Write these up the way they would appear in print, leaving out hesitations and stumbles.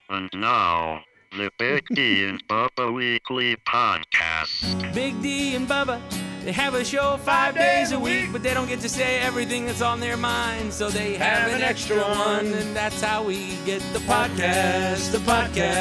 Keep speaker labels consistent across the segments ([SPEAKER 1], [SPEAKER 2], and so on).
[SPEAKER 1] And now, the Big D and Bubba Weekly Podcast.
[SPEAKER 2] Big D and Bubba, they have a show 5 days a week, but they don't get to say everything that's on their mind, so they have an extra one, and that's how we get the podcast. Oh,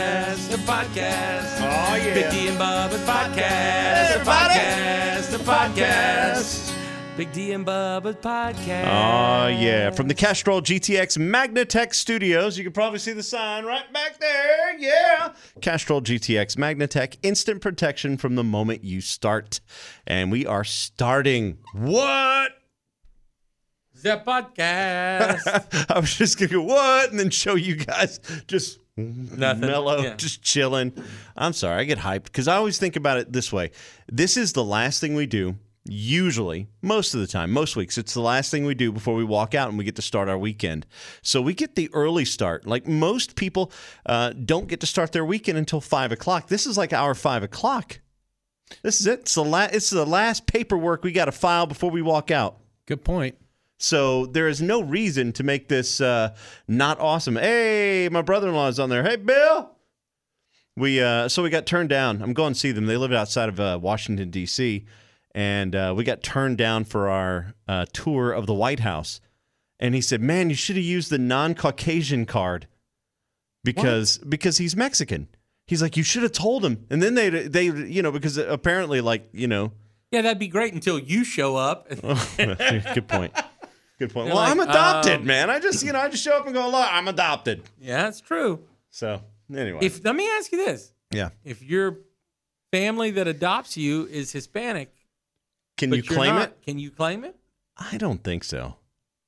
[SPEAKER 2] yeah. Big D and Bubba's podcast, the podcast. Big D and Bubba's podcast.
[SPEAKER 3] Oh, yeah. From the Castrol GTX Magnatech Studios. You can probably see the sign right back there. Yeah. Castrol GTX Magnatech. Instant protection from the moment you start. And we are starting. What?
[SPEAKER 2] The podcast.
[SPEAKER 3] I was just going to go, what? And then show you guys just
[SPEAKER 2] Nothing.
[SPEAKER 3] mellow, just chilling. I'm sorry. I get hyped because I always think about it this way. This is the last thing we do. Usually, most of the time, most weeks, it's the last thing we do before we walk out and we get to start our weekend. So we get the early start. Like most people don't get to start their weekend until 5 o'clock. This is like our 5 o'clock. This is it. It's the last paperwork we got to file before we walk out.
[SPEAKER 4] Good point.
[SPEAKER 3] So there is no reason to make this not awesome. Hey, my brother-in-law is on there. Hey, Bill. So we got turned down. I'm going to see them. They live outside of Washington, D.C., and we got turned down for our tour of the White House. And he said, man, you should have used the non-Caucasian card because he's Mexican. He's like, you should have told him. And then they because apparently,
[SPEAKER 2] Yeah, that'd be great until you show up.
[SPEAKER 3] Good point. Good point.
[SPEAKER 2] They're
[SPEAKER 3] Well,
[SPEAKER 2] like,
[SPEAKER 3] I'm adopted, man. I just show up and go, look, I'm adopted.
[SPEAKER 2] Yeah, that's true.
[SPEAKER 3] So, anyway.
[SPEAKER 2] Let me ask you this.
[SPEAKER 3] Yeah.
[SPEAKER 2] If your family that adopts you is Hispanic,
[SPEAKER 3] Can you claim it?
[SPEAKER 2] Can you claim it?
[SPEAKER 3] I don't think so.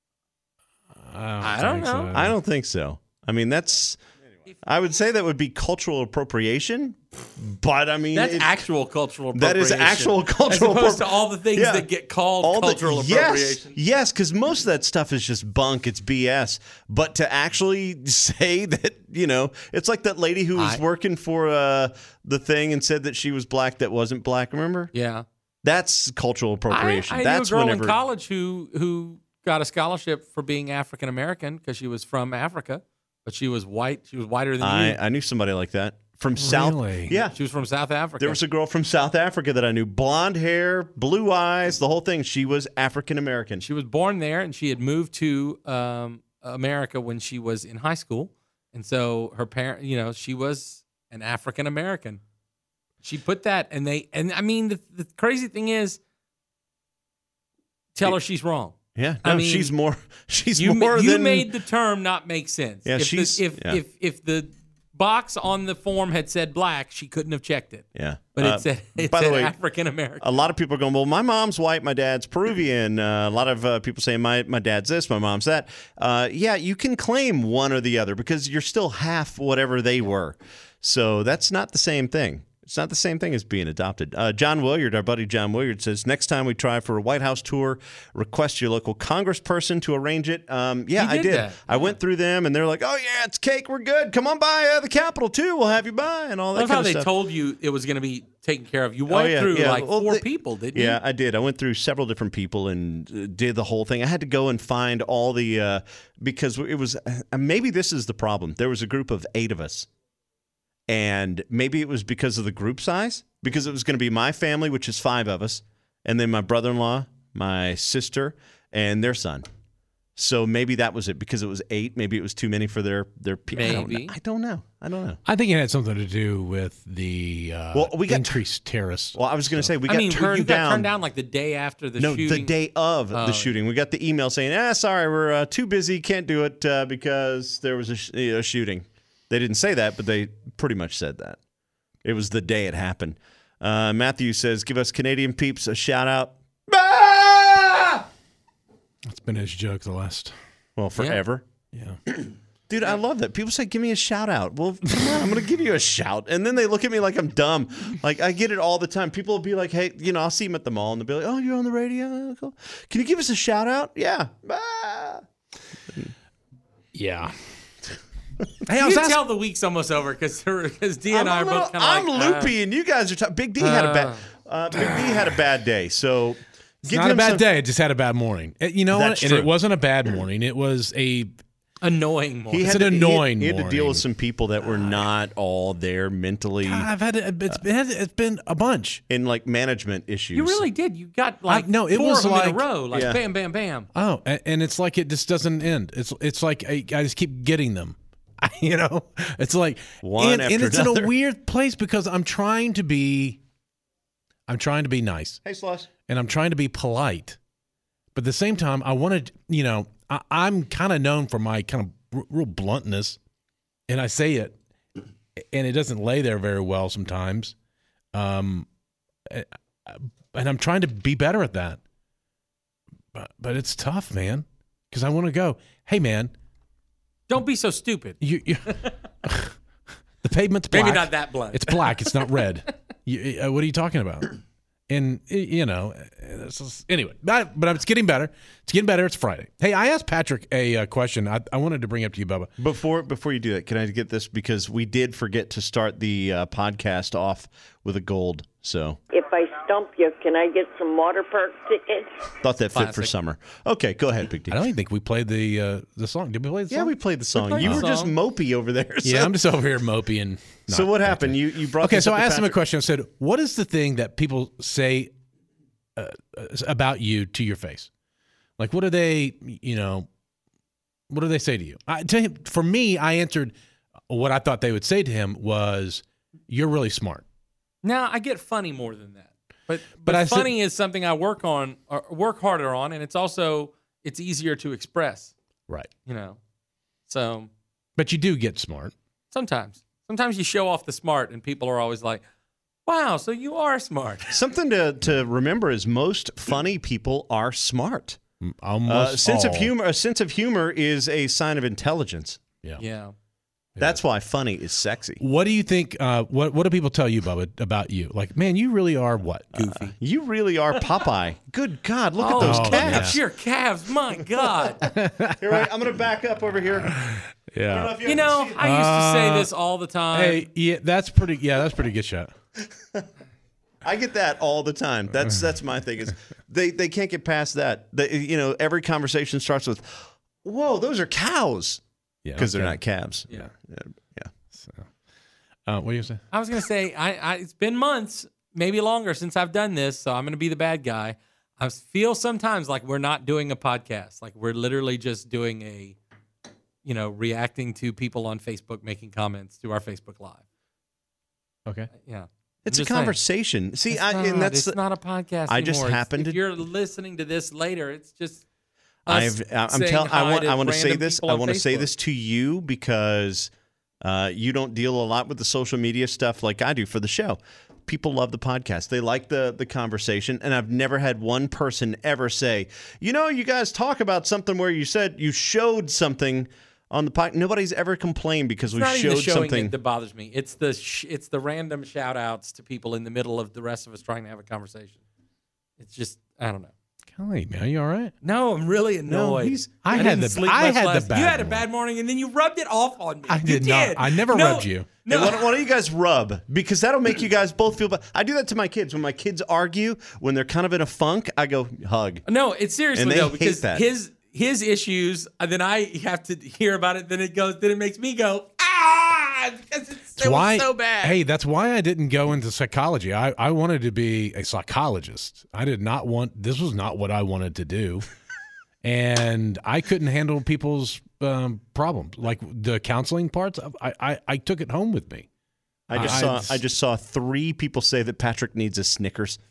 [SPEAKER 2] I don't know.
[SPEAKER 3] I don't think so. I mean, I would say that would be cultural appropriation, but I mean,
[SPEAKER 2] that's actual cultural appropriation.
[SPEAKER 3] That is actual cultural
[SPEAKER 2] appropriation. As opposed to all the things that get called cultural appropriation.
[SPEAKER 3] Yes, because most of that stuff is just bunk. It's BS. But to actually say that, it's like that lady who was working for the thing and said that she was black that wasn't black, remember?
[SPEAKER 2] Yeah.
[SPEAKER 3] That's cultural appropriation.
[SPEAKER 2] I knew a girl in college who got a scholarship for being African American because she was from Africa, but she was white. She was whiter than you.
[SPEAKER 3] I knew somebody like that from South. Yeah,
[SPEAKER 2] she was from South Africa.
[SPEAKER 3] There was a girl from South Africa that I knew, blonde hair, blue eyes, the whole thing. She was African American.
[SPEAKER 2] She was born there, and she had moved to America when she was in high school, and so her parent, she was an African American. She put that, and I mean, the crazy thing is, tell her she's wrong.
[SPEAKER 3] Yeah, no, she's more.
[SPEAKER 2] You made the term not make sense.
[SPEAKER 3] Yeah,
[SPEAKER 2] if the box on the form had said black, she couldn't have checked it.
[SPEAKER 3] Yeah,
[SPEAKER 2] but it said African American.
[SPEAKER 3] A lot of people are going, well, my mom's white, my dad's Peruvian. A lot of people say my dad's this, my mom's that. Yeah, you can claim one or the other because you're still half whatever they were. So that's not the same thing. It's not the same thing as being adopted. John Williard, our buddy John Williard, says, next time we try for a White House tour, request your local congressperson to arrange it. Yeah, I did.
[SPEAKER 2] That.
[SPEAKER 3] I went through them, and they're like, oh, yeah, it's cake. We're good. Come on by the Capitol, too. We'll have you by, and all that kind of stuff.
[SPEAKER 2] How they told you it was going to be taken care of. You went through four people, didn't you?
[SPEAKER 3] Yeah, I did. I went through several different people and did the whole thing. I had to go and find all the because it was maybe this is the problem. There was a group of 8 of us. And maybe it was because of the group size, because it was going to be my family, which is 5 of us, and then my brother-in-law, my sister, and their son. So maybe that was it, because it was 8. Maybe it was too many for their people.
[SPEAKER 2] Maybe.
[SPEAKER 3] I don't know.
[SPEAKER 4] I think it had something to do with the increased terrorists.
[SPEAKER 3] Well, I was going to say, we got turned
[SPEAKER 2] down like the day after the shooting.
[SPEAKER 3] No, the day of the shooting. We got the email saying, sorry, we're too busy, can't do it because there was a shooting. They didn't say that, but they pretty much said that. It was the day it happened. Matthew says, give us Canadian peeps a shout-out.
[SPEAKER 4] That's been his joke the last...
[SPEAKER 3] Well, forever.
[SPEAKER 4] Yeah.
[SPEAKER 3] Dude, I love that. People say, give me a shout-out. Well, come on, I'm going to give you a shout. And then they look at me like I'm dumb. Like, I get it all the time. People will be like, hey, I'll see them at the mall, and they'll be like, oh, you're on the radio? Cool. Can you give us a shout-out? Yeah.
[SPEAKER 4] Yeah.
[SPEAKER 2] Hey, you can tell the week's almost over because D and I are both kind of
[SPEAKER 3] I'm loopy, and you guys are Big D had a bad day. So
[SPEAKER 4] it's not a bad day. It just had a bad morning. You know what? And it wasn't a bad morning. It was a
[SPEAKER 2] Annoying more.
[SPEAKER 3] He had
[SPEAKER 4] annoying
[SPEAKER 3] he had to deal
[SPEAKER 4] morning.
[SPEAKER 3] with some people that were not all there mentally.
[SPEAKER 4] God, it's been a bunch.
[SPEAKER 3] In like management issues.
[SPEAKER 2] You really did. You got like
[SPEAKER 4] no, it
[SPEAKER 2] 4
[SPEAKER 4] was
[SPEAKER 2] of them in
[SPEAKER 4] like-
[SPEAKER 2] a row, like
[SPEAKER 3] Yeah.
[SPEAKER 2] bam, bam, bam.
[SPEAKER 4] Oh, and it's like it just doesn't end. It's like I just keep getting them. It's like
[SPEAKER 3] One after
[SPEAKER 4] and it's in
[SPEAKER 3] another.
[SPEAKER 4] a weird place because I'm trying to be nice
[SPEAKER 3] Hey, Sloss.
[SPEAKER 4] and I'm trying to be polite, but at the same time I want to I'm kind of known for my kind of real bluntness, and I say it, and it doesn't lay there very well sometimes, and I'm trying to be better at that, but it's tough, man, because I want to go, hey man.
[SPEAKER 2] Don't be so stupid.
[SPEAKER 4] You the pavement's black.
[SPEAKER 2] Maybe not that blunt.
[SPEAKER 4] It's black. It's not red. What are you talking about? And anyway, but it's getting better. It's getting better. It's Friday. Hey, I asked Patrick a question. I wanted to bring up to you, Bubba.
[SPEAKER 3] Before you do that, can I get this? Because we did forget to start the podcast off with a gold. So
[SPEAKER 5] If I stump you, can I get some water park tickets?
[SPEAKER 3] thought that fit for
[SPEAKER 2] Classic.
[SPEAKER 3] summer. Okay, go ahead, Big D.
[SPEAKER 4] I don't even think we played the song. Did we play the song?
[SPEAKER 3] Yeah, we played the song.
[SPEAKER 2] played
[SPEAKER 3] You
[SPEAKER 2] the
[SPEAKER 3] were just
[SPEAKER 2] song.
[SPEAKER 3] mopey over there. So.
[SPEAKER 4] Yeah, I'm just over here mopey and.
[SPEAKER 3] So what happened? You brought.
[SPEAKER 4] Okay,
[SPEAKER 3] this
[SPEAKER 4] so
[SPEAKER 3] up
[SPEAKER 4] I
[SPEAKER 3] to
[SPEAKER 4] asked him a
[SPEAKER 3] Patrick.
[SPEAKER 4] question. I said, "What is the thing that people say about you to your face? Like, what do they, what do they say to you?" For me, I answered what I thought they would say to him was, "You're really smart."
[SPEAKER 2] Now I get funny more than that, but
[SPEAKER 4] I said-
[SPEAKER 2] funny is something I work harder on, and it's easier to express.
[SPEAKER 4] Right.
[SPEAKER 2] So
[SPEAKER 4] But you do get smart.
[SPEAKER 2] sometimes you show off the smart, and people are always like, "Wow, so you are smart."
[SPEAKER 3] Something to remember is most funny people are smart.
[SPEAKER 4] Almost
[SPEAKER 3] A sense of
[SPEAKER 4] all.
[SPEAKER 3] humor is a sign of intelligence.
[SPEAKER 2] Yeah.
[SPEAKER 3] That's why funny is sexy.
[SPEAKER 4] What do you think? What do people tell you, Bubba, about you? Like, man, you really are what?
[SPEAKER 2] Goofy.
[SPEAKER 3] You really are Popeye. Good God, look at
[SPEAKER 2] Oh,
[SPEAKER 3] those
[SPEAKER 2] look
[SPEAKER 3] calves.
[SPEAKER 2] at your calves. My God.
[SPEAKER 3] Here, wait, I'm going to back up over here.
[SPEAKER 4] Yeah.
[SPEAKER 3] I don't know if
[SPEAKER 2] You know,
[SPEAKER 3] can see it.
[SPEAKER 2] I used to say this all the time.
[SPEAKER 4] Hey, that's pretty good shot.
[SPEAKER 3] I get that all the time. That's my thing. Is they can't get past that. Every conversation starts with, "Whoa, those are cows,"
[SPEAKER 4] Yeah.
[SPEAKER 3] because they're not calves.
[SPEAKER 2] Yeah.
[SPEAKER 4] What do you say?
[SPEAKER 2] I was going to say, it's been months, maybe longer since I've done this, so I'm going to be the bad guy. I feel sometimes like we're not doing a podcast. Like we're literally just doing reacting to people on Facebook making comments to our Facebook Live.
[SPEAKER 4] Okay.
[SPEAKER 2] Yeah.
[SPEAKER 3] It's
[SPEAKER 2] I'm
[SPEAKER 3] a
[SPEAKER 2] just saying.
[SPEAKER 3] conversation. See,
[SPEAKER 2] It's not a podcast
[SPEAKER 3] I just
[SPEAKER 2] anymore.
[SPEAKER 3] happened
[SPEAKER 2] If
[SPEAKER 3] to-
[SPEAKER 2] you're listening to this later, it's just
[SPEAKER 3] I
[SPEAKER 2] us
[SPEAKER 3] want to say
[SPEAKER 2] random
[SPEAKER 3] this.
[SPEAKER 2] people
[SPEAKER 3] I
[SPEAKER 2] on
[SPEAKER 3] want to say
[SPEAKER 2] Facebook.
[SPEAKER 3] this to you because you don't deal a lot with the social media stuff like I do for the show. People love the podcast. They like the conversation, and I've never had one person ever say, you guys talk about something where you said you showed something on the podcast. Nobody's ever complained because we
[SPEAKER 2] It's not even
[SPEAKER 3] showed
[SPEAKER 2] the showing
[SPEAKER 3] something.
[SPEAKER 2] it that bothers me. It's the random shout outs to people in the middle of the rest of us trying to have a conversation. It's just, I don't know.
[SPEAKER 4] Golly, man, you all right?
[SPEAKER 2] No, I'm really annoyed.
[SPEAKER 4] I had
[SPEAKER 2] didn't
[SPEAKER 4] the-
[SPEAKER 2] sleep
[SPEAKER 4] I
[SPEAKER 2] much
[SPEAKER 4] had the
[SPEAKER 2] last-
[SPEAKER 4] bad
[SPEAKER 2] You had a
[SPEAKER 4] morning.
[SPEAKER 2] bad morning, and then you rubbed it off on me.
[SPEAKER 4] I
[SPEAKER 2] You
[SPEAKER 4] did not. I never rubbed you.
[SPEAKER 3] Hey,
[SPEAKER 2] No,
[SPEAKER 3] why don't you guys rub? Because that'll make you guys both feel better. I do that to my kids. When my kids argue, when they're kind of in a funk, I go, hug.
[SPEAKER 2] no, it's seriously
[SPEAKER 3] And they
[SPEAKER 2] though
[SPEAKER 3] hate
[SPEAKER 2] because
[SPEAKER 3] that.
[SPEAKER 2] his issues, and then I have to hear about it. Then it makes me go because it was so bad.
[SPEAKER 4] Hey, that's why I didn't go into psychology. I wanted to be a psychologist. I did not want. This was not what I wanted to do, and I couldn't handle people's problems, like the counseling parts. I took it home with me.
[SPEAKER 3] I just saw 3 people say that Patrick needs a Snickers.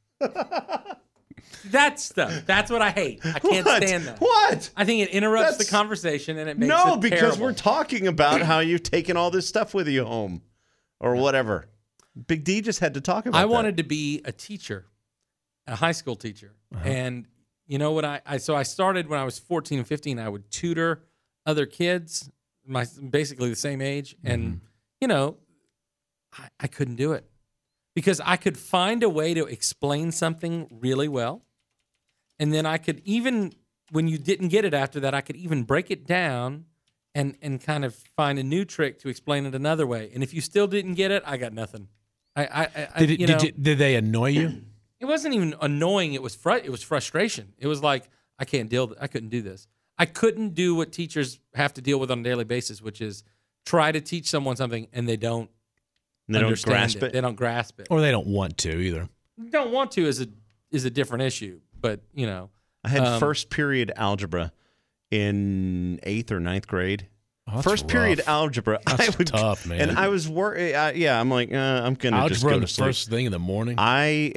[SPEAKER 2] That stuff. That's what I hate. I can't
[SPEAKER 3] What?
[SPEAKER 2] stand that.
[SPEAKER 3] What?
[SPEAKER 2] I think it interrupts
[SPEAKER 3] That's-
[SPEAKER 2] the conversation and it makes
[SPEAKER 3] No,
[SPEAKER 2] it
[SPEAKER 3] because
[SPEAKER 2] terrible.
[SPEAKER 3] we're talking about how you've taken all this stuff with you home or whatever. Big D just had to talk about
[SPEAKER 2] I
[SPEAKER 3] that.
[SPEAKER 2] wanted to be a teacher, a high school teacher. And you know what I started when I was 14 and 15, I would tutor other kids, basically the same age. And, I couldn't do it because I could find a way to explain something really well. And then I could even, when you didn't get it after that, I could even break it down and kind of find a new trick to explain it another way. And if you still didn't get it, I got nothing.
[SPEAKER 4] Did they annoy you?
[SPEAKER 2] It wasn't even annoying. It was frustration. It was like I couldn't do this. I couldn't do what teachers have to deal with on a daily basis, which is try to teach someone something and they don't understand
[SPEAKER 3] grasp it.
[SPEAKER 2] They don't grasp it.
[SPEAKER 4] Or they don't want to either.
[SPEAKER 2] Don't want to is a different issue, but
[SPEAKER 3] I had first period algebra in 8th or 9th grade.
[SPEAKER 4] Oh, that's
[SPEAKER 3] First period
[SPEAKER 4] rough.
[SPEAKER 3] algebra.
[SPEAKER 4] That's tough, man.
[SPEAKER 3] And I was worried. I'm like, I'm gonna just
[SPEAKER 4] Algebra
[SPEAKER 3] go
[SPEAKER 4] the
[SPEAKER 3] to sleep.
[SPEAKER 4] first thing in the morning.
[SPEAKER 3] I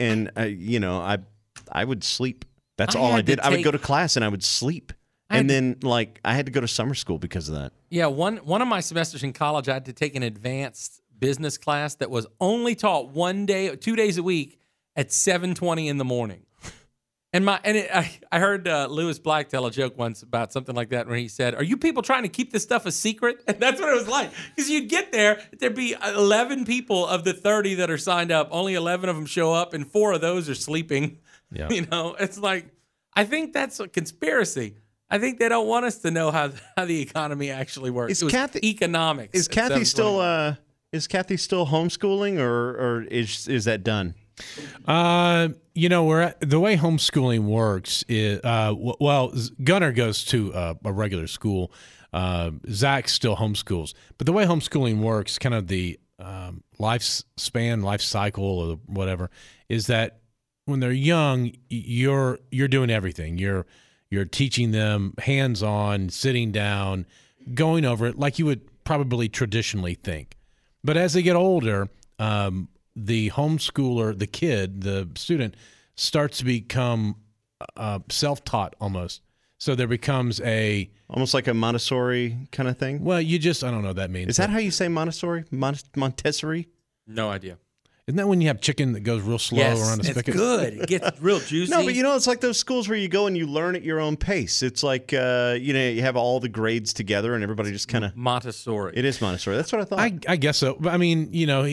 [SPEAKER 3] would sleep. That's
[SPEAKER 2] I
[SPEAKER 3] all I
[SPEAKER 2] had to
[SPEAKER 3] did. I would
[SPEAKER 2] take-
[SPEAKER 3] go to class and I would sleep.
[SPEAKER 2] I had
[SPEAKER 3] And then like I had to go to summer school because of that.
[SPEAKER 2] Yeah, one of my semesters in college, I had to take an advanced business class that was only taught 2 days a week at 7:20 in the morning. I heard Lewis Black tell a joke once about something like that, where he said, "Are you people trying to keep this stuff a secret?" And that's what it was like, because you'd get there'd be 11 people of the 30 that are signed up, only 11 of them show up, and 4 of those are sleeping.
[SPEAKER 4] Yeah.
[SPEAKER 2] It's like, I think that's a conspiracy. I think they don't want us to know how the economy actually works.
[SPEAKER 3] Is
[SPEAKER 2] It was
[SPEAKER 3] Kathy-
[SPEAKER 2] economics?
[SPEAKER 3] Is
[SPEAKER 2] at
[SPEAKER 3] Kathy
[SPEAKER 2] 7:20.
[SPEAKER 3] still homeschooling or is that done?
[SPEAKER 4] We're the way homeschooling works is Gunnar goes to a regular school. Zach still homeschools, but the way homeschooling works, kind of the life cycle, or whatever, is that when they're young, you're doing everything. You're teaching them hands-on, sitting down, going over it like you would probably traditionally think. But as they get older, the homeschooler, the kid, the student, starts to become self-taught almost. So there becomes
[SPEAKER 3] Almost like a Montessori kind of thing.
[SPEAKER 4] I don't know what that means.
[SPEAKER 3] Is that how you say Montessori? Montessori?
[SPEAKER 2] No idea.
[SPEAKER 4] Isn't that when you have chicken that goes real slow around a
[SPEAKER 2] it's
[SPEAKER 4] spigot?
[SPEAKER 2] good. It gets real juicy.
[SPEAKER 3] No, but it's like those schools where you go and you learn at your own pace. It's like you have all the grades together and everybody just kind of.
[SPEAKER 2] Montessori.
[SPEAKER 3] It is Montessori. That's what I thought.
[SPEAKER 4] I guess so. But I mean,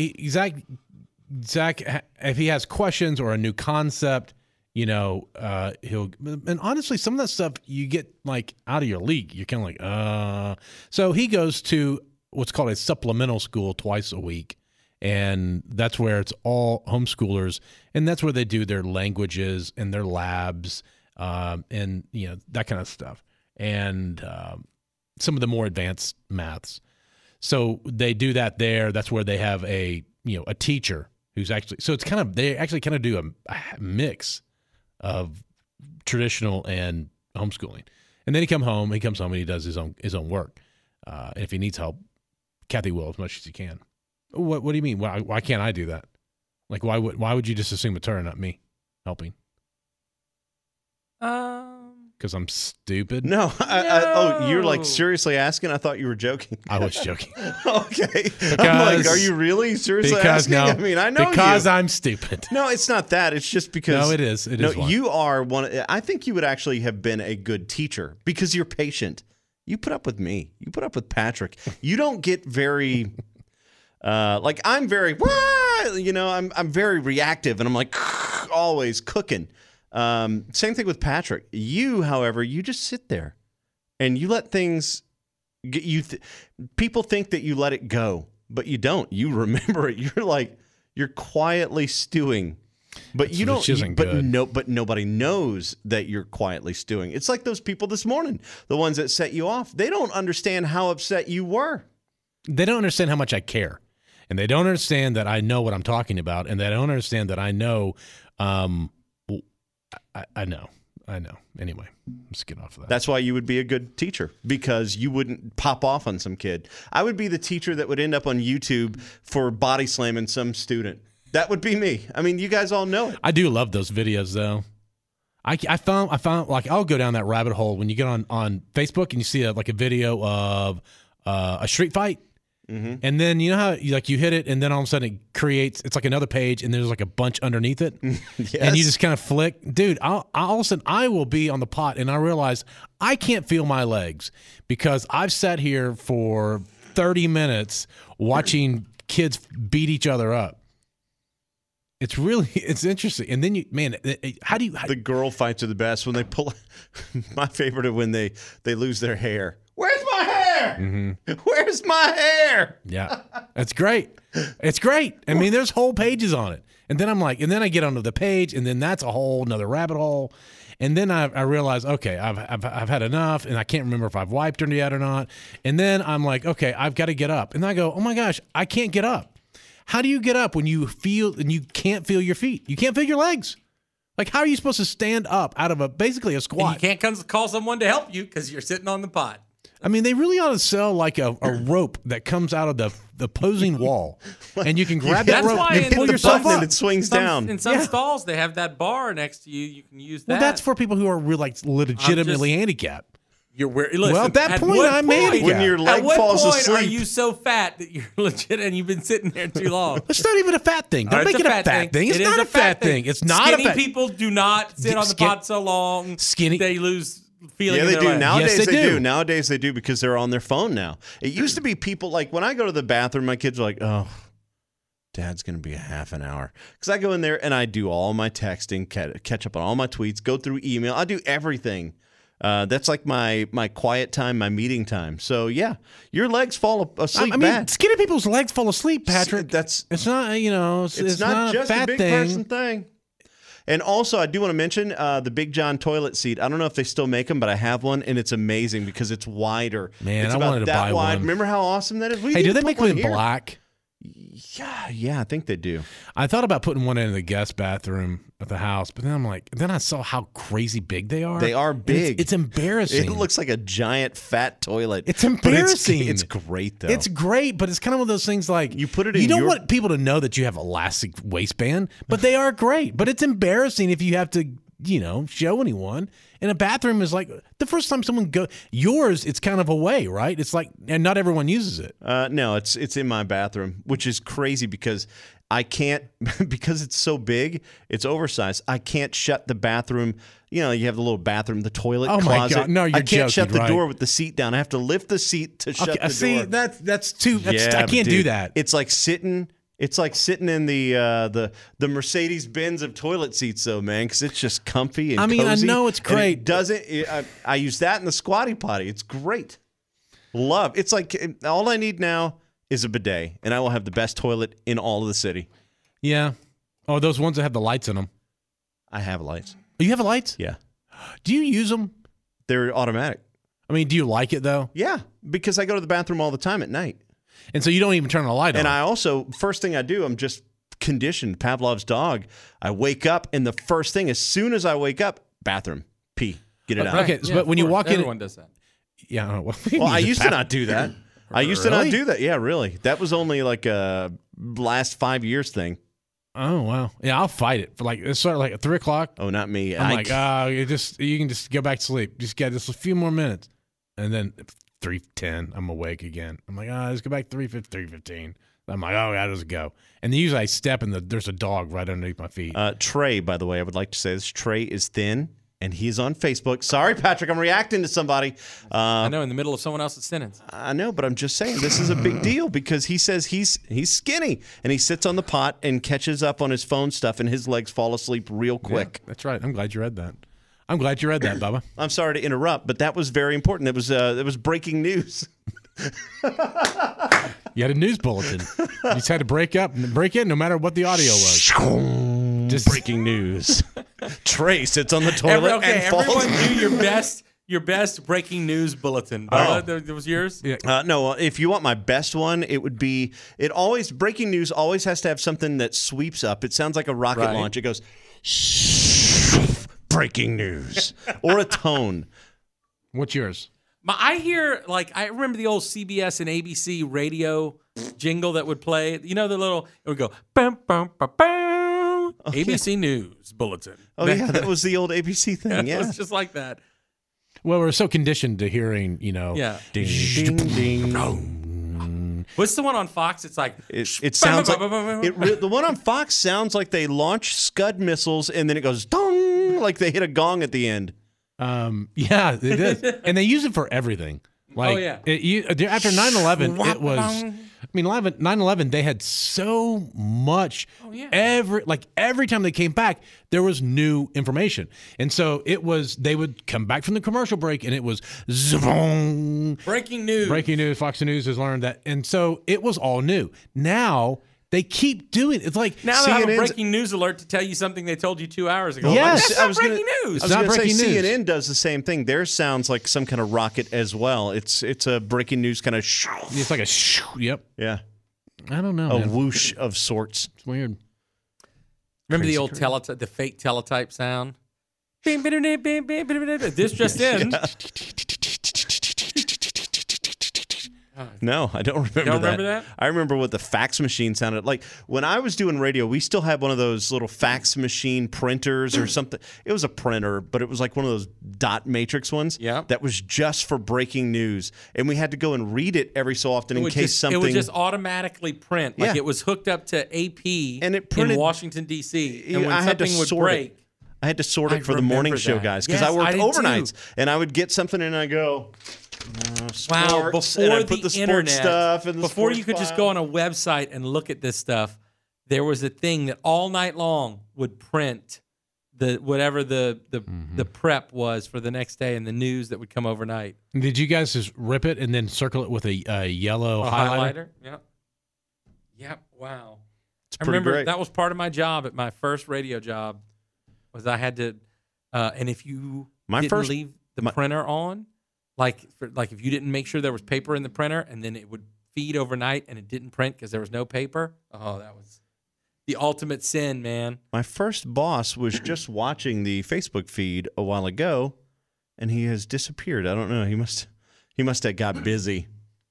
[SPEAKER 4] Zach, if he has questions or a new concept, he'll. And honestly, some of that stuff you get like out of your league. You're kind of like, So he goes to what's called a supplemental school twice a week. And that's where it's all homeschoolers, and that's where they do their languages and their labs, and that kind of stuff, and some of the more advanced maths. So they do that there. That's where they have a teacher who's actually. So it's they actually kind of do a mix of traditional and homeschooling, and then he comes home and he does his own work. And if he needs help, Kathy will as much as he can. What do you mean? Why can't I do that? Like, why would you just assume it's her and not me helping? Because I'm stupid?
[SPEAKER 3] No. You're like seriously asking? I thought you were joking.
[SPEAKER 4] I was joking.
[SPEAKER 3] Okay. I'm like, are you really seriously asking?
[SPEAKER 4] No,
[SPEAKER 3] I mean, I know
[SPEAKER 4] because
[SPEAKER 3] you.
[SPEAKER 4] I'm stupid.
[SPEAKER 3] No, it's not that. It's just because.
[SPEAKER 4] No, it is. It is one.
[SPEAKER 3] You are one. I think you would actually have been a good teacher because you're patient. You put up with me. You put up with Patrick. You don't get very. I'm very, I'm very reactive, and I'm like always cooking. Same thing with Patrick. You, however, you just sit there and you let things get you. People think that you let it go, but you don't. You remember it. You're quietly stewing, but you don't.
[SPEAKER 4] Which isn't
[SPEAKER 3] but
[SPEAKER 4] good.
[SPEAKER 3] but nobody knows that you're quietly stewing. It's like those people this morning, the ones that set you off. They don't understand how upset you were.
[SPEAKER 4] They don't understand how much I care. And they don't understand that I know what I'm talking about. And they don't understand that I know. I know. Anyway, let's get off of that.
[SPEAKER 3] That's why you would be a good teacher, because you wouldn't pop off on some kid. I would be the teacher that would end up on YouTube for body slamming some student. That would be me. I mean, you guys all know it.
[SPEAKER 4] I do love those videos, though. I found like I'll go down that rabbit hole when you get on Facebook and you see a video of a street fight. Mm-hmm. And then you know how you hit it, and then all of a sudden it creates. It's like another page, and there's like a bunch underneath it,
[SPEAKER 3] Yes.
[SPEAKER 4] and you just kind of flick, dude. All of a sudden I will be on the pot, and I realize I can't feel my legs because I've sat here for 30 minutes watching kids beat each other up. It's interesting, and then how do you?
[SPEAKER 3] The girl fights are the best when they pull. My favorite is when they lose their hair. Where's my hair? Where's my hair?
[SPEAKER 4] Yeah, that's great. It's great. I mean, there's whole pages on it. And then I'm like, and then I get onto the page, and then that's a whole another rabbit hole. And then I realize, okay, I've had enough, and I can't remember if I've wiped her yet or not. And then I'm like, okay, I've got to get up. And I go, oh my gosh, I can't get up. How do you get up when you feel and you can't feel your feet? You can't feel your legs. Like, how are you supposed to stand up out of basically a squat?
[SPEAKER 2] And you can't call someone to help you because you're sitting on the pot.
[SPEAKER 4] I mean, they really ought to sell like a rope that comes out of the opposing wall, and you can grab that
[SPEAKER 2] That's
[SPEAKER 4] rope
[SPEAKER 2] why
[SPEAKER 4] and
[SPEAKER 2] in
[SPEAKER 4] pull
[SPEAKER 2] the
[SPEAKER 4] yourself
[SPEAKER 3] button
[SPEAKER 4] up.
[SPEAKER 3] and it swings down.
[SPEAKER 2] In some
[SPEAKER 4] Yeah.
[SPEAKER 2] stalls, they have that bar next to you. You can use that.
[SPEAKER 4] Well, that's for people who are really, like, legitimately handicapped.
[SPEAKER 2] You're listen,
[SPEAKER 4] Well, at that point,
[SPEAKER 2] what
[SPEAKER 4] I'm
[SPEAKER 2] point-
[SPEAKER 4] handicapped.
[SPEAKER 3] When your leg
[SPEAKER 2] At what
[SPEAKER 3] falls
[SPEAKER 2] point
[SPEAKER 3] asleep.
[SPEAKER 2] are you so fat that you're legit and you've been sitting there too long?
[SPEAKER 4] It's not even a fat thing. Don't
[SPEAKER 2] It's
[SPEAKER 4] make it a fat thing. It's
[SPEAKER 2] It
[SPEAKER 4] not
[SPEAKER 2] is
[SPEAKER 4] a fat thing. It's not
[SPEAKER 2] Skinny
[SPEAKER 4] a fat
[SPEAKER 2] people do not sit on the pot so long.
[SPEAKER 4] Skinny-
[SPEAKER 2] They lose feeling.
[SPEAKER 3] Yeah,
[SPEAKER 2] in
[SPEAKER 3] they
[SPEAKER 2] their
[SPEAKER 3] do.
[SPEAKER 2] legs.
[SPEAKER 3] Nowadays
[SPEAKER 4] Yes, they
[SPEAKER 3] they do.
[SPEAKER 4] do.
[SPEAKER 3] Nowadays they do because they're on their phone now. It used to be people like when I go to the bathroom, my kids are like, "Oh, Dad's going to be a half an hour." Because I go in there and I do all my texting, catch up on all my tweets, go through email. I do everything. That's like my quiet time, my meeting time. So yeah, your legs fall asleep
[SPEAKER 4] I mean,
[SPEAKER 3] bad.
[SPEAKER 4] skinny people's legs fall asleep, Patrick.
[SPEAKER 3] That's
[SPEAKER 4] It's not, it's
[SPEAKER 3] not
[SPEAKER 4] a
[SPEAKER 3] just
[SPEAKER 4] fat
[SPEAKER 3] a big
[SPEAKER 4] thing.
[SPEAKER 3] person thing. And also, I do want to mention the Big John toilet seat. I don't know if they still make them, but I have one, and it's amazing because it's wider.
[SPEAKER 4] Man,
[SPEAKER 3] it's
[SPEAKER 4] I
[SPEAKER 3] about
[SPEAKER 4] wanted to
[SPEAKER 3] that
[SPEAKER 4] buy
[SPEAKER 3] wide.
[SPEAKER 4] one.
[SPEAKER 3] Remember how awesome that is? We
[SPEAKER 4] Hey, do
[SPEAKER 3] need
[SPEAKER 4] they
[SPEAKER 3] to
[SPEAKER 4] make
[SPEAKER 3] put
[SPEAKER 4] them in
[SPEAKER 3] here.
[SPEAKER 4] black?
[SPEAKER 3] Yeah, I think they do.
[SPEAKER 4] I thought about putting one in the guest bathroom at the house, but then I'm like, then I saw how crazy big they are.
[SPEAKER 3] They are
[SPEAKER 4] And
[SPEAKER 3] big.
[SPEAKER 4] It's embarrassing.
[SPEAKER 3] It looks like a giant fat toilet.
[SPEAKER 4] It's
[SPEAKER 3] But
[SPEAKER 4] embarrassing.
[SPEAKER 3] It's great though.
[SPEAKER 4] It's great, but it's kind of one of those things like
[SPEAKER 3] You put it
[SPEAKER 4] You
[SPEAKER 3] in
[SPEAKER 4] don't
[SPEAKER 3] your-
[SPEAKER 4] want people to know that you have elastic waistband, but they are great. But it's embarrassing if you have to, show anyone. And a bathroom is like the first time someone yours. It's kind of a way, right? It's like, and not everyone uses it.
[SPEAKER 3] No, it's in my bathroom, which is crazy because I can't because it's so big, it's oversized. I can't shut the bathroom. You have the little bathroom, the toilet
[SPEAKER 4] Oh my
[SPEAKER 3] closet.
[SPEAKER 4] God. No, you're
[SPEAKER 3] I can't shut
[SPEAKER 4] joking,
[SPEAKER 3] the
[SPEAKER 4] right?
[SPEAKER 3] door with the seat down. I have to lift the seat to shut the
[SPEAKER 4] See,
[SPEAKER 3] door.
[SPEAKER 4] that's too. I
[SPEAKER 3] Yeah,
[SPEAKER 4] can't do
[SPEAKER 3] dude.
[SPEAKER 4] that.
[SPEAKER 3] It's like sitting. It's like sitting in the Mercedes Benz of toilet seats, though, man, because it's just comfy and
[SPEAKER 4] I mean, I
[SPEAKER 3] cozy,
[SPEAKER 4] know it's
[SPEAKER 3] and it
[SPEAKER 4] great.
[SPEAKER 3] doesn't. I use that in the squatty potty. It's great. Love. It's like all I need now is a bidet, and I will have the best toilet in all of the city.
[SPEAKER 4] Yeah. Oh, those ones that have the lights in them.
[SPEAKER 3] I have lights.
[SPEAKER 4] Oh, you have lights?
[SPEAKER 3] Yeah,
[SPEAKER 4] Do you use them?
[SPEAKER 3] they're automatic.
[SPEAKER 4] I mean, do you like it though?
[SPEAKER 3] Yeah, because I go to the bathroom all the time at night.
[SPEAKER 4] And so you don't even turn the light on.
[SPEAKER 3] And I also, first thing I do, I'm just conditioned, Pavlov's dog. I wake up, and the first thing, as soon as I wake up, bathroom, pee, get it out.
[SPEAKER 4] Okay, but when you walk in-
[SPEAKER 2] everyone does that.
[SPEAKER 4] yeah. I don't know.
[SPEAKER 3] Well, I used to not do that. I used to not
[SPEAKER 4] Really?
[SPEAKER 3] do that. Yeah, really. That was only like a last 5 years thing.
[SPEAKER 4] Oh wow. Yeah, I'll fight it for it started like at 3:00.
[SPEAKER 3] Oh, not me.
[SPEAKER 4] I'm like, you can just go back to sleep. Just get just a few more minutes, and then 3:10, I'm awake again. I'm like, let's go back 3:15. I'm like, oh, yeah, let's go. And then usually I step and there's a dog right underneath my feet.
[SPEAKER 3] Trey, by the way, I would like to say this. Trey is thin, and he's on Facebook. Sorry, Patrick, I'm reacting to somebody.
[SPEAKER 2] I know, in the middle of someone else's sentence.
[SPEAKER 3] I know, but I'm just saying this is a big deal because he says he's skinny, and he sits on the pot and catches up on his phone stuff, and his legs fall asleep real quick.
[SPEAKER 4] Yeah, that's right. I'm glad you read that. I'm glad you read that, Bubba.
[SPEAKER 3] I'm sorry to interrupt, but that was very important. It was breaking news.
[SPEAKER 4] You had a news bulletin. You just had to break in no matter what the audio was. Just
[SPEAKER 3] Breaking news. Trey sits on the toilet and falls.
[SPEAKER 2] Everyone do your best breaking news bulletin. That was yours?
[SPEAKER 4] Yeah.
[SPEAKER 3] No, if you want my best one, it would be breaking news always has to have something that sweeps up. It sounds like a rocket
[SPEAKER 2] Right.
[SPEAKER 3] launch. It goes breaking news or a tone.
[SPEAKER 4] What's yours?
[SPEAKER 2] I hear, I remember the old CBS and ABC radio jingle that would play. The little, it would go, bum, bum, bum, bum, ABC News Bulletin.
[SPEAKER 3] Oh yeah, that was the old ABC thing.
[SPEAKER 2] It
[SPEAKER 3] Yeah.
[SPEAKER 2] was just like that.
[SPEAKER 4] Well, we're so conditioned to hearing,
[SPEAKER 2] Yeah.
[SPEAKER 3] Ding ding ding.
[SPEAKER 2] What's the one on Fox? It's like,
[SPEAKER 3] It sounds like the one on Fox sounds like they launch Scud missiles and then it goes dong like they hit a gong at the end.
[SPEAKER 4] Yeah, it is. And they use it for everything. Like,
[SPEAKER 2] Oh, yeah.
[SPEAKER 4] after 9/11, it was I mean, 9/11, they had so much.
[SPEAKER 2] Oh, yeah.
[SPEAKER 4] Every time they came back, there was new information. And so they would come back from the commercial break and it was zboong.
[SPEAKER 2] Breaking news.
[SPEAKER 4] Breaking news. Fox News has learned that. And so it was all new. Now they keep doing it. It's like
[SPEAKER 2] Now they have a
[SPEAKER 3] CNN's
[SPEAKER 2] breaking news alert to tell you something they told you 2 hours ago.
[SPEAKER 4] Yes.
[SPEAKER 2] That's
[SPEAKER 3] I
[SPEAKER 2] not
[SPEAKER 3] was gonna-
[SPEAKER 2] breaking news.
[SPEAKER 3] I was
[SPEAKER 4] not
[SPEAKER 3] going to say
[SPEAKER 4] breaking news.
[SPEAKER 3] CNN does the same thing. Theirs sounds like some kind of rocket as well. It's a breaking news kind of
[SPEAKER 4] it's like a yep.
[SPEAKER 3] yeah,
[SPEAKER 4] I don't know.
[SPEAKER 3] a
[SPEAKER 4] Man.
[SPEAKER 3] whoosh of sorts.
[SPEAKER 4] It's weird.
[SPEAKER 2] Remember
[SPEAKER 3] Crazy
[SPEAKER 2] the old the fake teletype sound? This just in.
[SPEAKER 3] No, I don't remember
[SPEAKER 2] don't remember that?
[SPEAKER 3] I remember what the fax machine sounded like. When I was doing radio, we still had one of those little fax machine printers or something. It was a printer, but it was like one of those dot matrix ones.
[SPEAKER 2] Yeah.
[SPEAKER 3] That was just for breaking news. And we had to go and read it every so often in case something.
[SPEAKER 2] It would just automatically print. Like
[SPEAKER 3] Yeah.
[SPEAKER 2] it was hooked up to AP
[SPEAKER 3] And it printed-
[SPEAKER 2] in Washington, D.C. And when
[SPEAKER 3] I had to
[SPEAKER 2] something would
[SPEAKER 3] sort
[SPEAKER 2] break,
[SPEAKER 3] it. I had to sort it
[SPEAKER 2] I
[SPEAKER 3] for the morning
[SPEAKER 2] remember
[SPEAKER 3] show
[SPEAKER 2] that.
[SPEAKER 3] guys because
[SPEAKER 2] Yes,
[SPEAKER 3] I worked
[SPEAKER 2] I did
[SPEAKER 3] overnights
[SPEAKER 2] too.
[SPEAKER 3] and I would get something and I go,
[SPEAKER 2] wow,
[SPEAKER 3] sports,
[SPEAKER 2] before
[SPEAKER 3] and I
[SPEAKER 2] the,
[SPEAKER 3] put the sports
[SPEAKER 2] internet,
[SPEAKER 3] stuff and the
[SPEAKER 2] before
[SPEAKER 3] sports
[SPEAKER 2] you could just
[SPEAKER 3] file.
[SPEAKER 2] go on a website and look at this stuff, there was a thing that all night long would print whatever the prep was for the next day and the news that would come overnight.
[SPEAKER 4] Did you guys just rip it and then circle it with a yellow
[SPEAKER 2] A
[SPEAKER 4] highlighter?
[SPEAKER 2] Yep. Yep. Wow.
[SPEAKER 3] It's
[SPEAKER 2] I
[SPEAKER 3] pretty
[SPEAKER 2] remember
[SPEAKER 3] great.
[SPEAKER 2] that was part of my job at my first radio job was I had to, and if you didn't leave the printer on, like if you didn't make sure there was paper in the printer and then it would feed overnight and it didn't print because there was no paper. Oh, that was the ultimate sin, man.
[SPEAKER 3] My first boss was just watching the Facebook feed a while ago, and he has disappeared. I don't know. He must have got busy.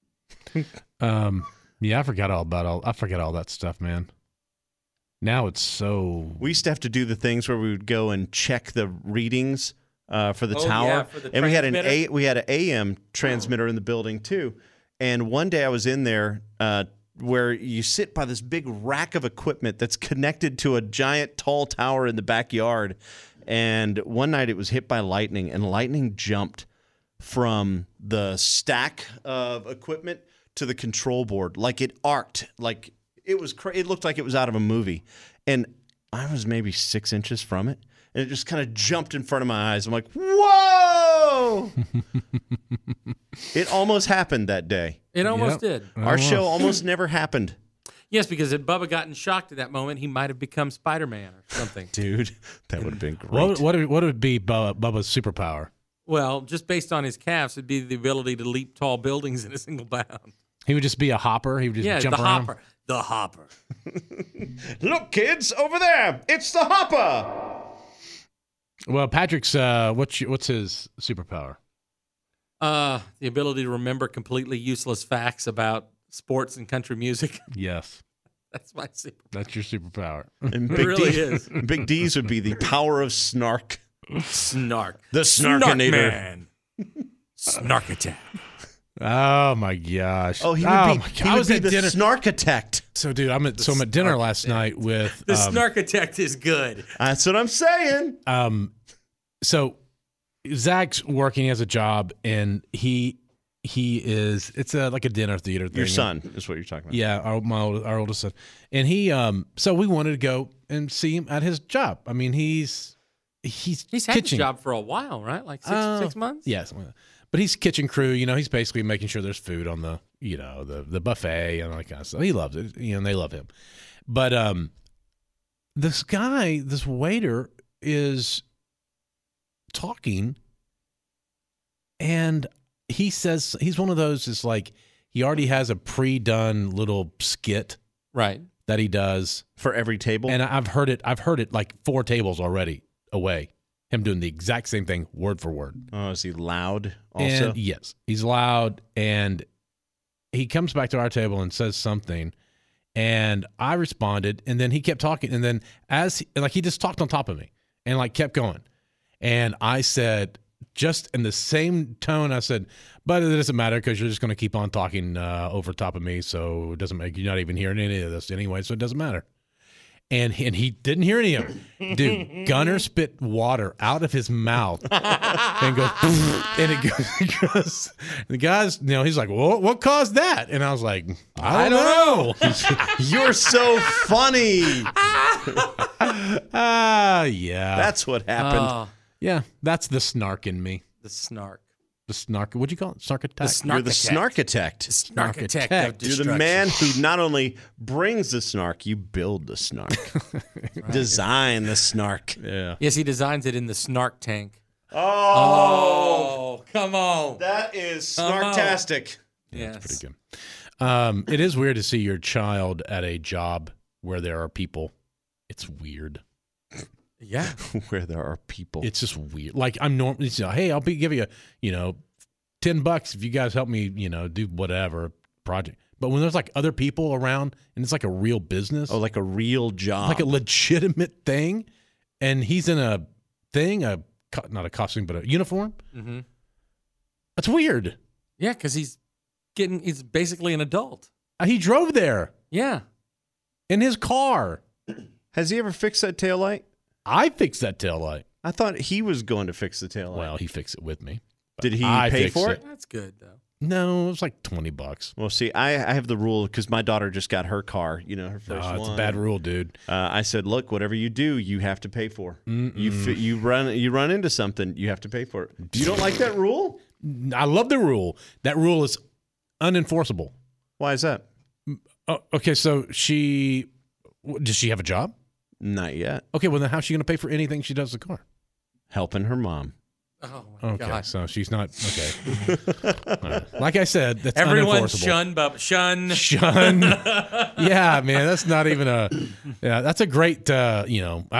[SPEAKER 4] Yeah, I forgot all that stuff, man. Now it's so.
[SPEAKER 3] We used to have to do the things where we would go and check the readings for the
[SPEAKER 2] Oh,
[SPEAKER 3] tower,
[SPEAKER 2] yeah, for the
[SPEAKER 3] and we had an
[SPEAKER 2] transmitter.
[SPEAKER 3] AM transmitter in the building too. And one day I was in there where you sit by this big rack of equipment that's connected to a giant tall tower in the backyard. And one night it was hit by lightning, and lightning jumped from the stack of equipment to the control board, like it arced, like it was. It looked like it was out of a movie, and I was maybe 6 inches from it, and it just kind of jumped in front of my eyes. I'm like, whoa! It almost happened that day.
[SPEAKER 2] It almost did.
[SPEAKER 3] Our show almost never happened.
[SPEAKER 2] Yes, because if Bubba gotten shocked at that moment, he might have become Spider-Man or something.
[SPEAKER 3] Dude, that would have been great.
[SPEAKER 4] What would be Bubba's superpower?
[SPEAKER 2] Well, just based on his calves, it'd be the ability to leap tall buildings in a single bound.
[SPEAKER 4] He would just be a hopper. He would just jump
[SPEAKER 2] the
[SPEAKER 4] around.
[SPEAKER 2] hopper. The hopper.
[SPEAKER 3] Look, kids, over there. It's the hopper.
[SPEAKER 4] Well, Patrick's what's his superpower?
[SPEAKER 2] The ability to remember completely useless facts about sports and country music.
[SPEAKER 4] Yes,
[SPEAKER 2] That's my super.
[SPEAKER 4] that's your superpower.
[SPEAKER 3] And
[SPEAKER 2] It
[SPEAKER 3] Big
[SPEAKER 2] really
[SPEAKER 3] D,
[SPEAKER 2] is.
[SPEAKER 3] Big D's would be the power of snark.
[SPEAKER 2] Snark.
[SPEAKER 3] The Snarkinator.
[SPEAKER 2] Man. Snark attack.
[SPEAKER 4] Oh my gosh!
[SPEAKER 3] Oh, he would
[SPEAKER 4] my
[SPEAKER 3] be,
[SPEAKER 4] God.
[SPEAKER 3] he
[SPEAKER 4] I
[SPEAKER 3] would
[SPEAKER 4] was
[SPEAKER 3] be
[SPEAKER 4] at
[SPEAKER 3] the
[SPEAKER 4] dinner.
[SPEAKER 3] snarkitect.
[SPEAKER 4] So, dude, I'm at dinner last night with
[SPEAKER 2] The snark attack is good.
[SPEAKER 3] That's what I'm saying.
[SPEAKER 4] So Zach's working, he has a job, and he is like a dinner theater thing.
[SPEAKER 3] Your son is what you're talking about.
[SPEAKER 4] Yeah, our oldest son, and he so we wanted to go and see him at his job. I mean, he's
[SPEAKER 2] He's had his
[SPEAKER 4] kitchen.
[SPEAKER 2] job for a while, right? Like 6 months?
[SPEAKER 4] Yes, but he's kitchen crew. You know, he's basically making sure there's food on the the buffet and all that kind of stuff. He loves it. And they love him. But this waiter is talking, and he says he's one of those. It's like he already has a pre-done little skit
[SPEAKER 2] Right.
[SPEAKER 4] that he does
[SPEAKER 3] For every table.
[SPEAKER 4] and I've heard it like 4 tables already away. Him doing the exact same thing, word for word.
[SPEAKER 3] Oh, is he loud also?
[SPEAKER 4] And yes, he's loud, and he comes back to our table and says something, and I responded, and then he kept talking, and then he just talked on top of me and like kept going, and I said, just in the same tone, I said, but it doesn't matter because you're just going to keep on talking over top of me, so it doesn't make, you're not even hearing any of this anyway, so it doesn't matter. And he didn't hear any of it. Dude, Gunner spit water out of his mouth and goes, and it goes, the guy's, he's like, well, what caused that? And I was like, I don't know.
[SPEAKER 3] You're so funny.
[SPEAKER 4] Yeah.
[SPEAKER 3] That's what happened.
[SPEAKER 2] Oh,
[SPEAKER 4] Yeah, that's the snark in me.
[SPEAKER 2] the snark.
[SPEAKER 4] The snark, what'd you call it? Snark attack?
[SPEAKER 3] You're the snarkitect.
[SPEAKER 2] Snarkitect of
[SPEAKER 3] You're the
[SPEAKER 2] destruction.
[SPEAKER 3] man who not only brings the snark, you build the snark. Design the snark.
[SPEAKER 4] Yeah.
[SPEAKER 2] Yes, he designs it in the snark tank.
[SPEAKER 3] Oh,
[SPEAKER 2] come on.
[SPEAKER 3] that is
[SPEAKER 2] Come on.
[SPEAKER 3] snarktastic.
[SPEAKER 2] Yes.
[SPEAKER 4] Pretty good. It is weird to see your child at a job where there are people. It's weird.
[SPEAKER 2] Yeah.
[SPEAKER 3] Where there are people.
[SPEAKER 4] It's just weird. Like I'm normally, hey, I'll give you, $10 if you guys help me, do whatever project. But when there's like other people around and it's like a real business,
[SPEAKER 3] like a real job.
[SPEAKER 4] like a legitimate thing, and he's in a thing, not a costume, but a uniform.
[SPEAKER 2] Mm-hmm.
[SPEAKER 4] That's weird.
[SPEAKER 2] Yeah, because he's basically an adult.
[SPEAKER 4] He drove there
[SPEAKER 2] Yeah.
[SPEAKER 4] in his car.
[SPEAKER 3] Has he ever fixed that taillight?
[SPEAKER 4] I fixed that taillight.
[SPEAKER 3] I thought he was going to fix the taillight.
[SPEAKER 4] Well, he fixed it with me.
[SPEAKER 3] Did he
[SPEAKER 4] I
[SPEAKER 3] pay
[SPEAKER 4] fixed
[SPEAKER 3] for
[SPEAKER 4] it.
[SPEAKER 3] it?
[SPEAKER 2] That's good, though.
[SPEAKER 4] No, it was like $20.
[SPEAKER 3] Well, see, I have the rule because my daughter just got her car, her first one.
[SPEAKER 4] It's a bad rule, dude.
[SPEAKER 3] I said, look, whatever you do, you have to pay for. You run into something, you have to pay for it. You don't like that rule?
[SPEAKER 4] I love the rule. That rule is unenforceable.
[SPEAKER 3] Why is that?
[SPEAKER 4] Oh, okay, so does she have a job?
[SPEAKER 3] Not yet.
[SPEAKER 4] Okay, well then how's she going to pay for anything she does the car?
[SPEAKER 3] Helping her mom.
[SPEAKER 2] Oh, my
[SPEAKER 4] Okay,
[SPEAKER 2] God.
[SPEAKER 4] so she's not okay. All right. Like I said, that's
[SPEAKER 2] Everyone
[SPEAKER 4] unenforceable.
[SPEAKER 2] shun, Bubba. Shun.
[SPEAKER 4] Shun. Yeah, man, that's not even that's a great, this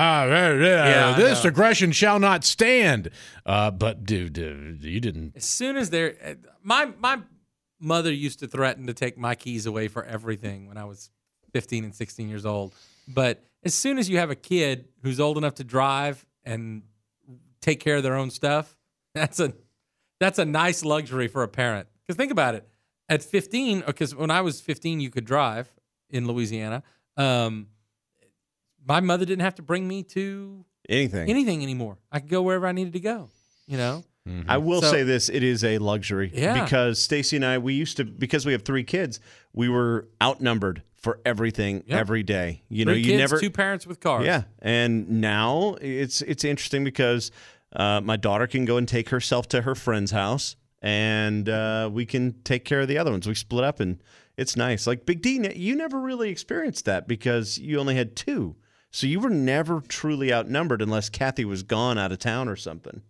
[SPEAKER 2] I know.
[SPEAKER 4] aggression shall not stand. But dude, you didn't.
[SPEAKER 2] As soon as they're my mother used to threaten to take my keys away for everything when I was 15 and 16 years old. But as soon as you have a kid who's old enough to drive and take care of their own stuff, that's a nice luxury for a parent. Because think about it. At 15, because when I was 15, you could drive in Louisiana. My mother didn't have to bring me to anything anymore. I could go wherever I needed to go,
[SPEAKER 3] I will
[SPEAKER 2] So-
[SPEAKER 3] say this, it is a luxury.
[SPEAKER 2] Yeah.
[SPEAKER 3] Because Stacy and I, because we have 3 kids, we were outnumbered for everything
[SPEAKER 2] Yep.
[SPEAKER 3] every day. You
[SPEAKER 2] 3
[SPEAKER 3] you
[SPEAKER 2] kids,
[SPEAKER 3] never
[SPEAKER 2] 2 parents with cars.
[SPEAKER 3] Yeah. And now it's interesting because my daughter can go and take herself to her friend's house and we can take care of the other ones. We split up and it's nice. Like Big D, you never really experienced that because you only had 2. So you were never truly outnumbered unless Kathy was gone out of town or something.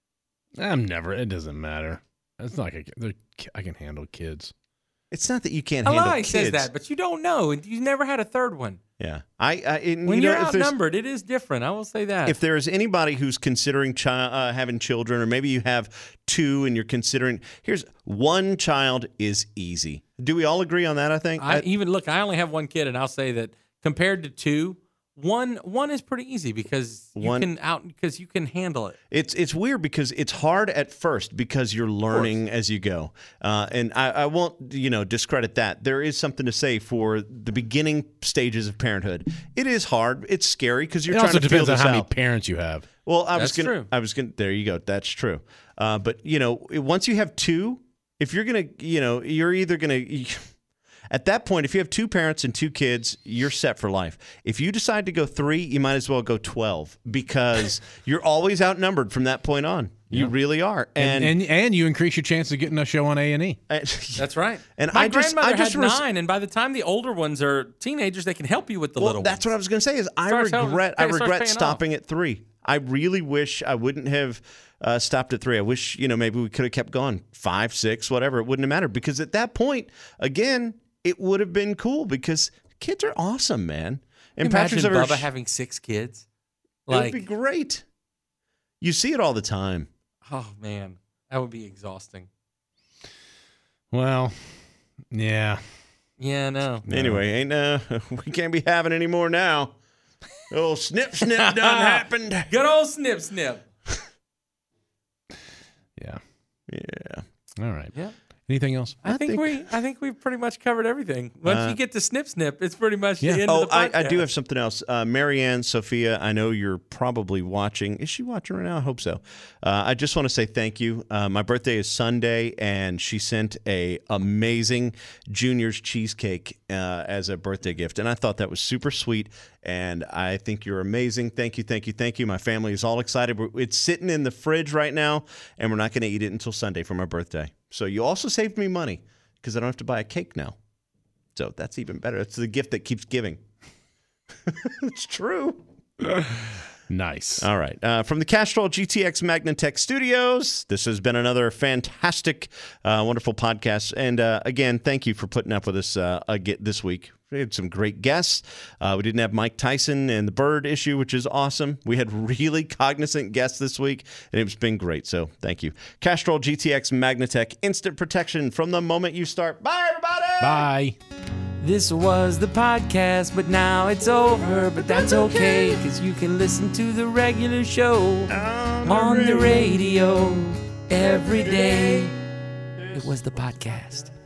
[SPEAKER 4] It doesn't matter. It's not like I can handle kids.
[SPEAKER 3] It's not that you can't
[SPEAKER 2] A
[SPEAKER 3] handle
[SPEAKER 2] lie
[SPEAKER 3] kids.
[SPEAKER 2] says that, but you don't know. You never had a third one.
[SPEAKER 3] Yeah.
[SPEAKER 2] When you're outnumbered, it is different. I will say that.
[SPEAKER 3] If there is anybody who's considering having children, or maybe you have 2 and you're considering, here's 1 child is easy. Do we all agree on that? I think.
[SPEAKER 2] I only have 1 kid, and I'll say that compared to 2, one is pretty easy because you can handle it.
[SPEAKER 3] It's weird because it's hard at first because you're learning as you go, and I won't discredit that. There is something to say for the beginning stages of parenthood. It is hard. It's scary because you're
[SPEAKER 4] It
[SPEAKER 3] trying
[SPEAKER 4] also
[SPEAKER 3] to feel
[SPEAKER 4] depends on
[SPEAKER 3] this
[SPEAKER 4] how many
[SPEAKER 3] out.
[SPEAKER 4] parents you have.
[SPEAKER 3] Well,
[SPEAKER 2] That's true.
[SPEAKER 3] There you go. That's true. But once you have 2, if you're gonna, you're either gonna. At that point, if you have 2 parents and 2 kids, you're set for life. If you decide to go 3, you might as well go 12 because you're always outnumbered from that point on. You really are.
[SPEAKER 4] And you increase your chance of getting a show on A&E.
[SPEAKER 2] That's right.
[SPEAKER 3] And
[SPEAKER 2] My
[SPEAKER 3] I just
[SPEAKER 2] grandmother had
[SPEAKER 3] res-
[SPEAKER 2] 9, and by the time the older ones are teenagers, they can help you with the little
[SPEAKER 3] that's
[SPEAKER 2] ones.
[SPEAKER 3] what I was going to say. Is I
[SPEAKER 2] Starts
[SPEAKER 3] regret
[SPEAKER 2] paying
[SPEAKER 3] stopping at 3. I really wish I wouldn't have stopped at 3. I wish maybe we could have kept going 5, 6, whatever. It wouldn't have mattered because at that point, again, it would have been cool because kids are awesome, man. And
[SPEAKER 2] Imagine
[SPEAKER 3] Patrick's ever
[SPEAKER 2] Bubba having 6 kids.
[SPEAKER 3] it would be great. You see it all the time.
[SPEAKER 2] Oh man, that would be exhausting.
[SPEAKER 4] Well, yeah.
[SPEAKER 2] Yeah, no.
[SPEAKER 3] Anyway, we can't be having any more now. Oh, snip done happened.
[SPEAKER 2] Good old snip.
[SPEAKER 4] Yeah.
[SPEAKER 3] Yeah.
[SPEAKER 4] All right.
[SPEAKER 2] Yeah.
[SPEAKER 4] Anything else?
[SPEAKER 2] I think we've pretty much covered everything. Once you get to snip, it's pretty much the end
[SPEAKER 3] Oh,
[SPEAKER 2] of the podcast.
[SPEAKER 3] I do have something else. Marianne, Sophia, I know you're probably watching. Is she watching right now? I hope so. I just want to say thank you. My birthday is Sunday, and she sent a amazing Junior's cheesecake as a birthday gift, and I thought that was super sweet. And I think you're amazing. Thank you, thank you, thank you. My family is all excited. It's sitting in the fridge right now, and we're not going to eat it until Sunday for my birthday. So you also saved me money because I don't have to buy a cake now. So that's even better. It's the gift that keeps giving. It's true.
[SPEAKER 4] Nice.
[SPEAKER 3] All right. From the Castrol GTX Magnatech Studios, this has been another fantastic, wonderful podcast. And again, thank you for putting up with us this week. We had some great guests. We didn't have Mike Tyson and the bird issue, which is awesome. We had really cognizant guests this week, and it's been great. So thank you. Castrol GTX Magnatech, instant protection from the moment you start. Bye, everybody.
[SPEAKER 4] Bye.
[SPEAKER 2] This was the podcast, but now it's over. But that's okay, because you can listen to the regular show on the radio every day. It was the podcast.